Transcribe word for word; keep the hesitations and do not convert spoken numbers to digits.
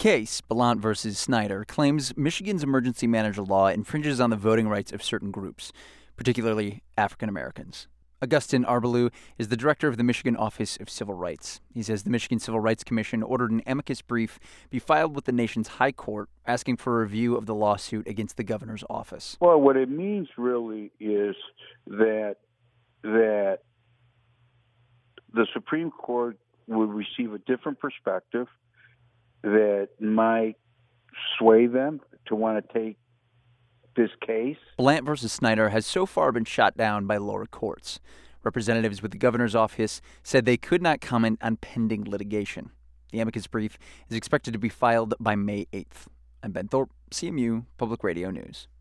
case, Ballant versus Snyder, claims Michigan's emergency manager law infringes on the voting rights of certain groups, particularly African Americans. Augustin Arbalou is the director of the Michigan Office of Civil Rights. He says the Michigan Civil Rights Commission ordered an amicus brief be filed with the nation's high court asking for a review of the lawsuit against the governor's office. Well, what it means really is that that the Supreme Court would receive a different perspective that might sway them to want to take this case. Ballant versus Snyder has so far been shot down by lower courts. Representatives with the governor's office said they could not comment on pending litigation. The amicus brief is expected to be filed by May eighth. I'm Ben Thorpe, C M U Public Radio News.